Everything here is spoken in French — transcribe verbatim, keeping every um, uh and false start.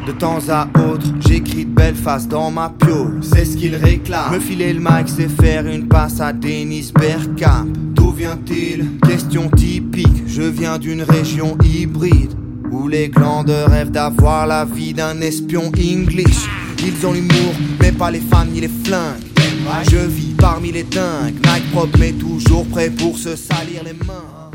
De temps à autre, j'écris de belles faces dans ma piole. C'est ce qu'il réclame. Me filer le mic, c'est faire une passe à Dennis Bergkamp. D'où vient-il? Question typique. Je viens d'une région hybride où les glandes rêvent d'avoir la vie d'un espion English. Ils ont l'humour, mais pas les fans ni les flingues. Je vis parmi les dingues. Nike propre mais toujours prêt pour se salir les mains.